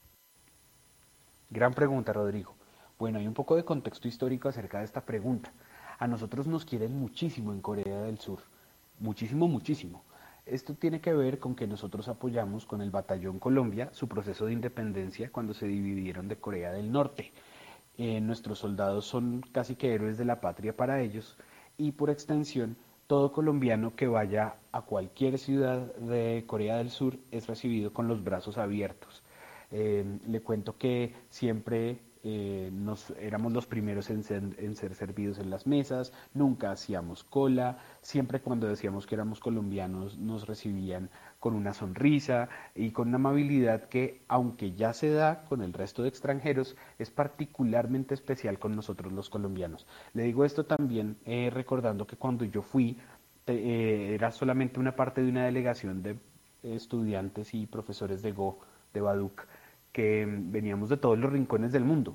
Gran pregunta, Rodrigo. Bueno, hay un poco de contexto histórico acerca de esta pregunta. A nosotros nos quieren muchísimo en Corea del Sur. Muchísimo, muchísimo. Esto tiene que ver con que nosotros apoyamos con el Batallón Colombia su proceso de independencia cuando se dividieron de Corea del Norte. Nuestros soldados son casi que héroes de la patria para ellos y por extensión todo colombiano que vaya a cualquier ciudad de Corea del Sur es recibido con los brazos abiertos. Le cuento que siempre éramos los primeros en ser servidos en las mesas, nunca hacíamos cola, siempre cuando decíamos que éramos colombianos nos recibían con una sonrisa y con una amabilidad que, aunque ya se da con el resto de extranjeros, es particularmente especial con nosotros los colombianos. Le digo esto también recordando que cuando yo fui era solamente una parte de una delegación de estudiantes y profesores de Go, de Baduk, que veníamos de todos los rincones del mundo,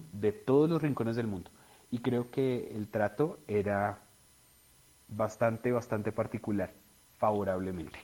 y creo que el trato era bastante particular, favorablemente.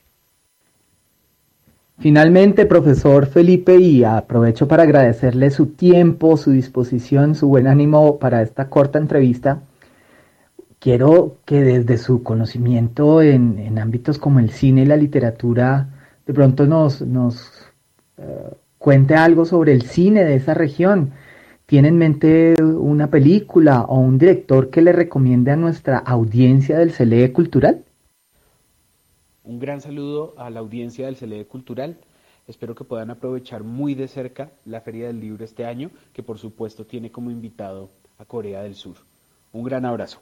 Finalmente, profesor Felipe, y aprovecho para agradecerle su tiempo, su disposición, su buen ánimo para esta corta entrevista. Quiero que desde su conocimiento en ámbitos como el cine y la literatura, de pronto nos cuente algo sobre el cine de esa región. ¿Tiene en mente una película o un director que le recomiende a nuestra audiencia del CLE Cultural? Un gran saludo a la audiencia del CLE Cultural. Espero que puedan aprovechar muy de cerca la Feria del Libro este año, que por supuesto tiene como invitado a Corea del Sur. Un gran abrazo.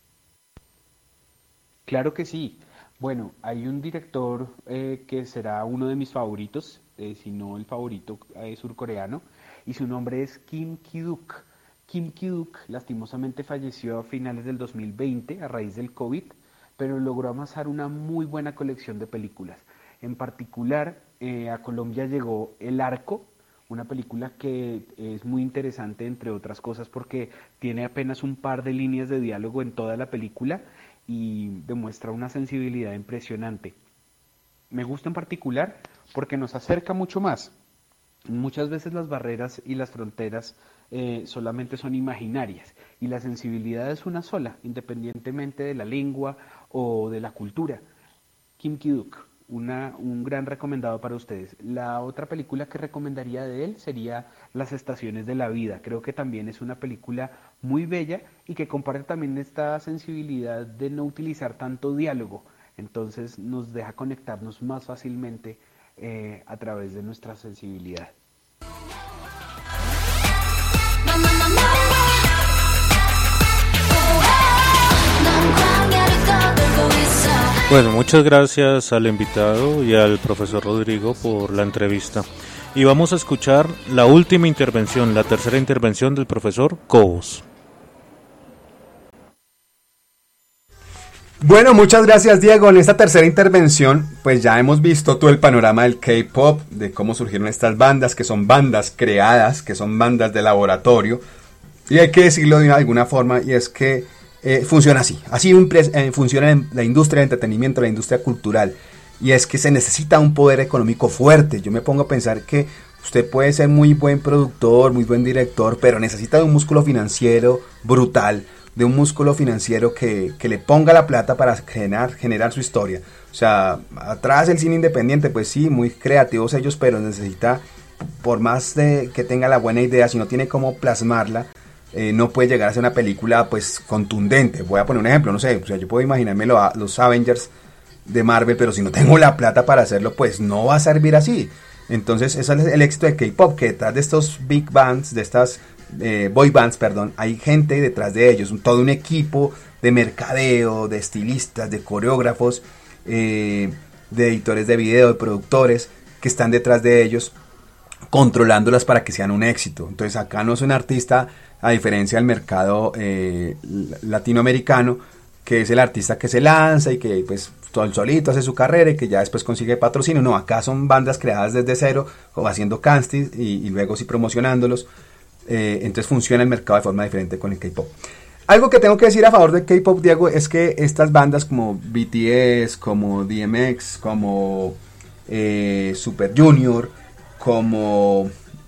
Claro que sí. Bueno, hay un director que será uno de mis favoritos, si no el favorito surcoreano, y su nombre es Kim Ki-duk. Kim Ki-duk lastimosamente falleció a finales del 2020 a raíz del COVID, pero logró amasar una muy buena colección de películas. En particular, a Colombia llegó El Arco, una película que es muy interesante, entre otras cosas, porque tiene apenas un par de líneas de diálogo en toda la película y demuestra una sensibilidad impresionante. Me gusta en particular porque nos acerca mucho más. Muchas veces las barreras y las fronteras solamente son imaginarias y la sensibilidad es una sola, independientemente de la lengua o de la cultura. Kim Ki-duk, un gran recomendado para ustedes. La otra película que recomendaría de él sería Las Estaciones de la Vida. Creo que también es una película muy bella y que comparte también esta sensibilidad de no utilizar tanto diálogo. Entonces nos deja conectarnos más fácilmente a través de nuestra sensibilidad. Bueno, muchas gracias al invitado y al profesor Rodrigo por la entrevista. Y vamos a escuchar la última intervención, la tercera intervención del profesor Cobos. Bueno, muchas gracias, Diego. En esta tercera intervención, pues ya hemos visto todo el panorama del K-pop, de cómo surgieron estas bandas, que son bandas creadas, que son bandas de laboratorio. Y hay que decirlo de alguna forma, y es que funciona así. Así funciona la industria del entretenimiento, la industria cultural. Y es que se necesita un poder económico fuerte. Yo me pongo a pensar que usted puede ser muy buen productor, muy buen director, pero necesita de un músculo financiero brutal, de un músculo financiero que le ponga la plata para generar su historia. O sea, atrás el cine independiente, pues sí, muy creativos ellos, pero necesita, por más que tenga la buena idea, si no tiene cómo plasmarla, no puede llegar a ser una película pues contundente. Voy a poner un ejemplo, no sé, o sea, yo puedo imaginarme los Avengers de Marvel, pero si no tengo la plata para hacerlo, pues no va a servir así. Entonces, ese es el éxito de K-pop, que detrás de estos big bands, de estas boy bands, perdón, hay gente detrás de ellos, todo un equipo de mercadeo, de estilistas, de coreógrafos, de editores de video, de productores, que están detrás de ellos, controlándolas para que sean un éxito. Entonces acá no es un artista, a diferencia del mercado latinoamericano, que es el artista que se lanza y que pues solito hace su carrera y que ya después consigue patrocinio. No, acá son bandas creadas desde cero, o haciendo castings y luego sí promocionándolos. Entonces funciona el mercado de forma diferente con el K-pop. Algo que tengo que decir a favor del K-pop, Diego, es que estas bandas como BTS, como DMX, como Super Junior, como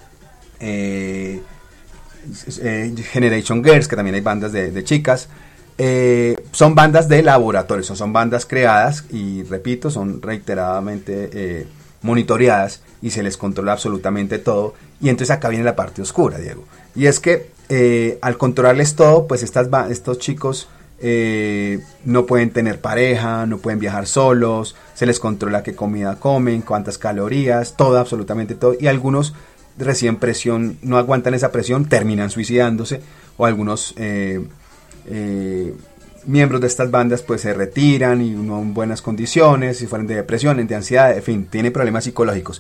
Generation Girls, que también hay bandas de chicas, son bandas de laboratorio, son bandas creadas y, repito, son reiteradamente monitoreadas y se les controla absolutamente todo. Y entonces acá viene la parte oscura, Diego, y es que al controlarles todo, pues estos chicos no pueden tener pareja, no pueden viajar solos, se les controla qué comida comen, cuántas calorías, todo, absolutamente todo, y algunos reciben presión, no aguantan esa presión, terminan suicidándose, o algunos miembros de estas bandas pues se retiran y no en buenas condiciones, si fueran de depresión, de ansiedad, en fin, tienen problemas psicológicos.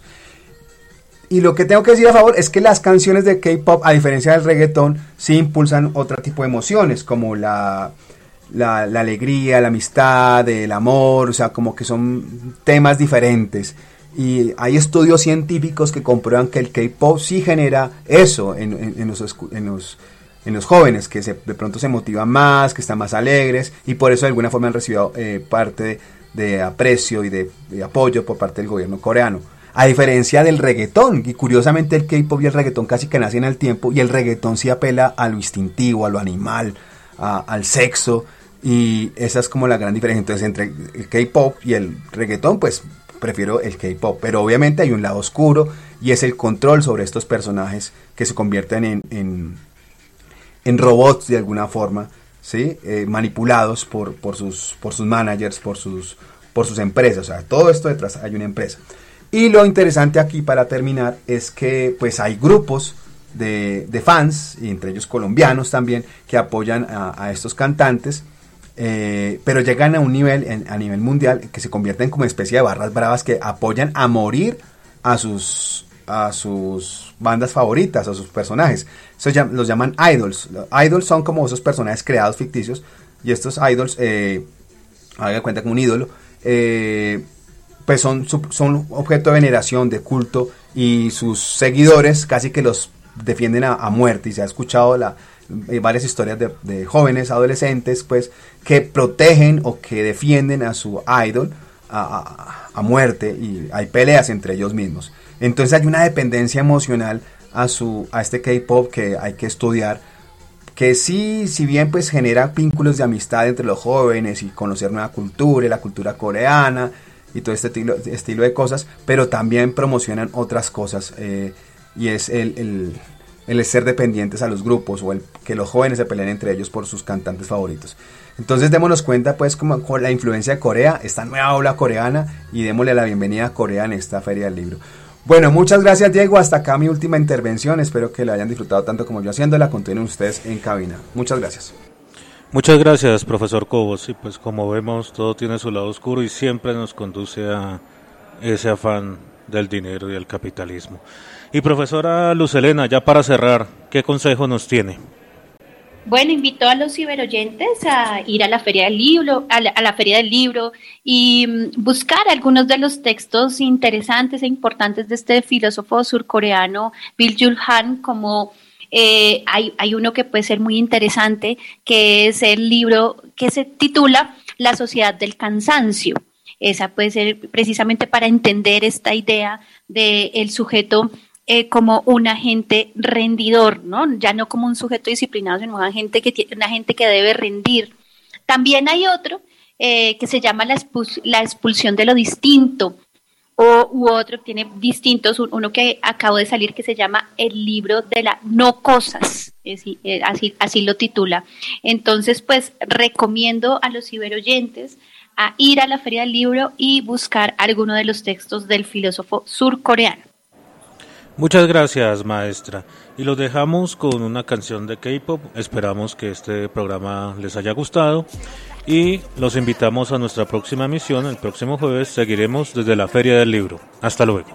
Y lo que tengo que decir a favor es que las canciones de K-pop, a diferencia del reggaetón, sí impulsan otro tipo de emociones, como la alegría, la amistad, el amor, o sea, como que son temas diferentes. Y hay estudios científicos que comprueban que el K-pop sí genera eso en los jóvenes, que de pronto se motivan más, que están más alegres, y por eso de alguna forma han recibido parte de aprecio y de apoyo por parte del gobierno coreano. A diferencia del reggaetón, y curiosamente el K-pop y el reggaetón casi que nacen al tiempo, y el reggaetón sí apela a lo instintivo, a lo animal, al sexo, y esa es como la gran diferencia. Entonces, entre el K-pop y el reggaetón, pues prefiero el K-pop, pero obviamente hay un lado oscuro, y es el control sobre estos personajes que se convierten en robots de alguna forma, ¿sí? Manipulados por sus managers, por sus empresas. O sea, todo esto detrás hay una empresa. Y lo interesante aquí, para terminar, es que pues hay grupos de fans, y entre ellos colombianos también, que apoyan a estos cantantes, pero llegan a un nivel, a nivel mundial, que se convierten como especie de barras bravas que apoyan a morir a sus bandas favoritas, a sus personajes. Los llaman idols. Los idols son como esos personajes creados ficticios, y estos idols, haga cuenta como un ídolo, pues son objeto de veneración, de culto, y sus seguidores casi que los defienden a muerte. Y se ha escuchado varias historias de jóvenes, adolescentes, pues, que protegen o que defienden a su idol a muerte, y hay peleas entre ellos mismos. Entonces hay una dependencia emocional a este K-pop que hay que estudiar, que sí, si bien pues genera vínculos de amistad entre los jóvenes y conocer nueva cultura y la cultura coreana y todo este estilo de cosas, pero también promocionan otras cosas, y es el ser dependientes a los grupos, o que los jóvenes se peleen entre ellos por sus cantantes favoritos. Entonces démonos cuenta pues como con la influencia de Corea, esta nueva ola coreana, y démosle la bienvenida a Corea en esta Feria del Libro. Bueno, muchas gracias, Diego, hasta acá mi última intervención, espero que la hayan disfrutado tanto como yo haciéndola. Continúen ustedes en cabina. Muchas gracias. Muchas gracias, profesor Cobos. Y pues como vemos, todo tiene su lado oscuro y siempre nos conduce a ese afán del dinero y el capitalismo. Y profesora Luz Helena, ya para cerrar, ¿qué consejo nos tiene? Bueno, invito a los ciberoyentes a ir a la Feria del Libro, a la Feria del Libro, y buscar algunos de los textos interesantes e importantes de este filósofo surcoreano, Byung-Chul Han, como hay uno que puede ser muy interesante, que es el libro que se titula La Sociedad del Cansancio. Esa puede ser precisamente para entender esta idea del sujeto como un agente rendidor, ¿no? Ya no como un sujeto disciplinado, sino un agente que debe rendir. También hay otro que se llama la expulsión de lo distinto, u otro tiene distintos, uno que acabo de salir que se llama el libro de las no cosas, así lo titula. Entonces, pues recomiendo a los ciberoyentes a ir a la Feria del Libro y buscar alguno de los textos del filósofo surcoreano. Muchas gracias, maestra. Y los dejamos con una canción de K-pop. Esperamos que este programa les haya gustado y los invitamos a nuestra próxima emisión. El próximo jueves seguiremos desde la Feria del Libro. Hasta luego.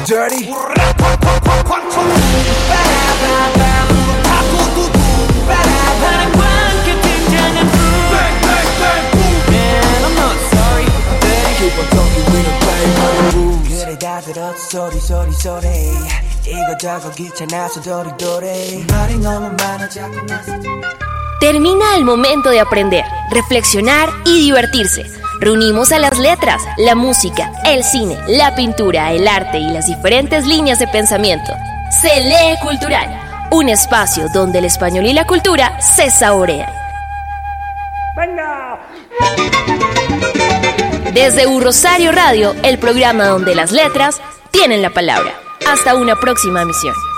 dirty. 그래 다 들었어 소리 소리 소리 이거저거 귀찮아서 도리도리 말이 너무 많아 자꾸 나서. Termina el momento de aprender, reflexionar y divertirse. Reunimos a las letras, la música, el cine, la pintura, el arte y las diferentes líneas de pensamiento. Se lee cultural, un espacio donde el español y la cultura se saborean. ¡Venga! Desde Rosario Radio, el programa donde las letras tienen la palabra. Hasta una próxima emisión.